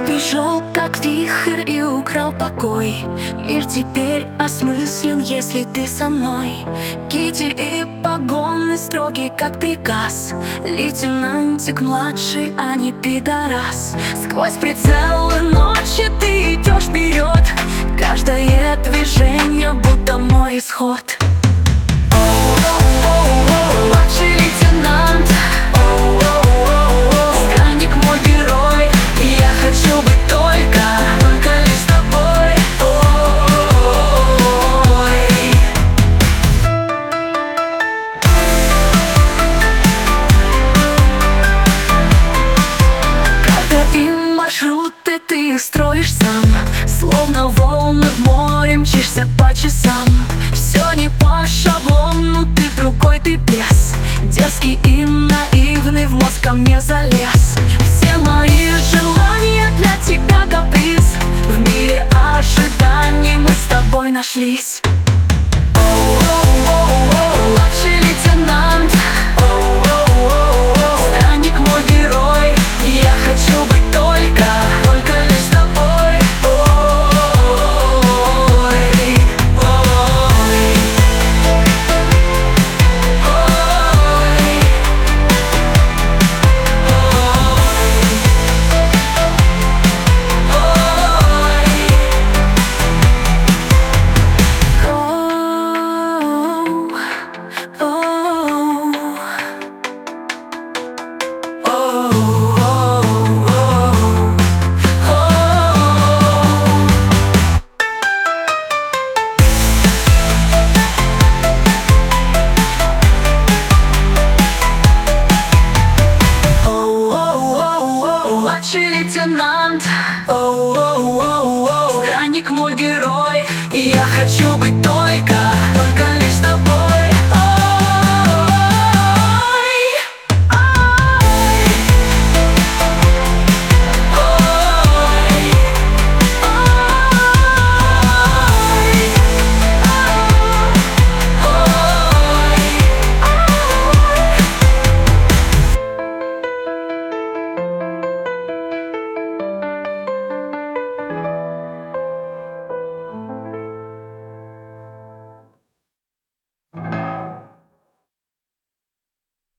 Пришел как вихрь и украл покой. Мир теперь осмыслен, если ты со мной. Китель и погоны строгий, как приказ. Лейтенантик младший, а не пидорас. Сквозь прицелы ночи ты идешь вперед. Каждое движение будто мой исход. Младший лейтенант, странник мой герой. И я хочу быть только лишь с тобой. Карта и маршруты ты строишь сам, словно волны в море мчишься по часам. Все не по шаблону, ты другой, ты без. Дерзкий и наивный, в мозг ко мне залез. Все мои желания для тебя каприз. В мире ожиданий мы с тобой нашлись. Младший лейтенант, странник мой герой. Я хочу быть только лишь с тобой. Младший лейтенант, странник мой герой. И я хочу быть только